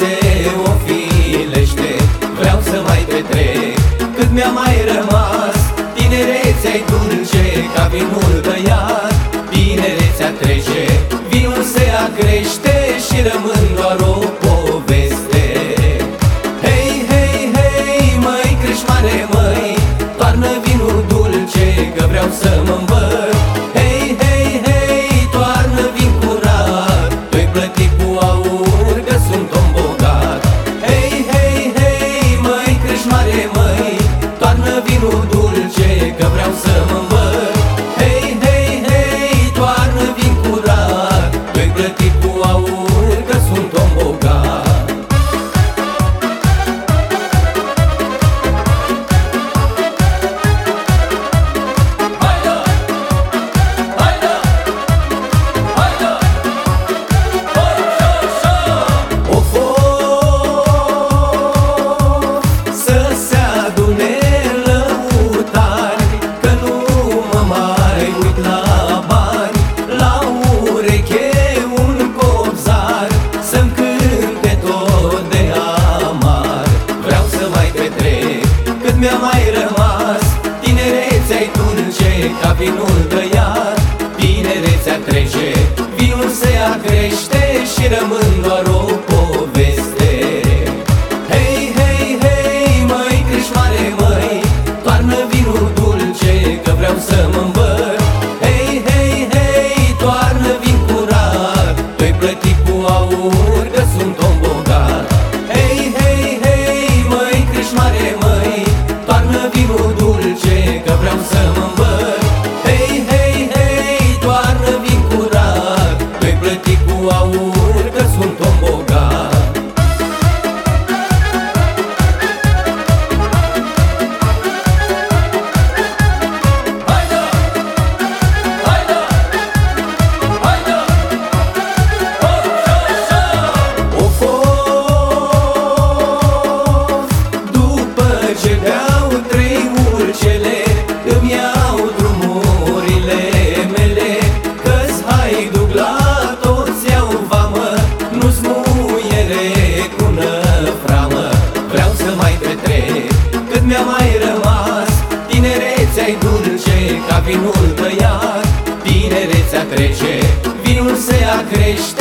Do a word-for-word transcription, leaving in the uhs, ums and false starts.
se ofilește, vreau să mai petrec cât mi-a mai rămas. Tinerețea-i dulce ca vinul băiat, tinerețea trece, vinul se acrește și rămân doar o poveste. Hei, hei, hei, măi, creșmare, măi, toarnă vinul dulce că vreau să mă îmbăt. Hei, hei, hei, toarnă vin curat, doi plăti cu aur că sunt om bogat. Hei, hei, hei, măi, creșmare, măi, toarnă vinul dulce că vreau să mă îmbăt. Hei, hei, hei, toarnă vin curat, doi plăti cu aur că sunt om bogat. Mi-a mai rămas, tinerețea-i dulce ca vinul băiat, tinerețea trece, vinul se acrește și rămân doar o poveste. Hei, hei, hei, măi, creșmare, măi, toarnă vinul dulce că vreau să mă îmbăt. Hei, hei, hei, toarnă vin curat, doi plăti cu aur că sunt om bogat. Hei, hei, hei, măi, creșmare, măi, toarnă vinul dulce că vreau să mă îmbăt. Hei, hei, hei, toarnă vin curat, doi plăti cu aur că sunt om bogat. Cât mi-a mai rămas, tinerețea-i dulce ca vinul băiat, tinerețea trece, vinul se acrește